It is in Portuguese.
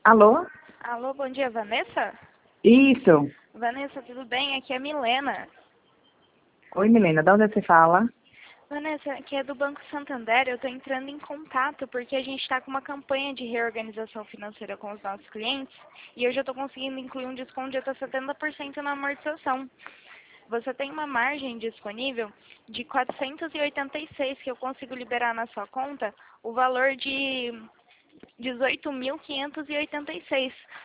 Alô? Alô, bom dia, Vanessa? Isso. Vanessa, tudo bem? Aqui é a Milena. Oi, Milena, de onde você fala? Vanessa, aqui é do Banco Santander. Eu estou entrando em contato porque a gente está com uma campanha de reorganização financeira com os nossos clientes e eu já estou conseguindo incluir um desconto de até 70% na amortização. Você tem uma margem disponível de 486 que eu consigo liberar na sua conta o valor de 18.586.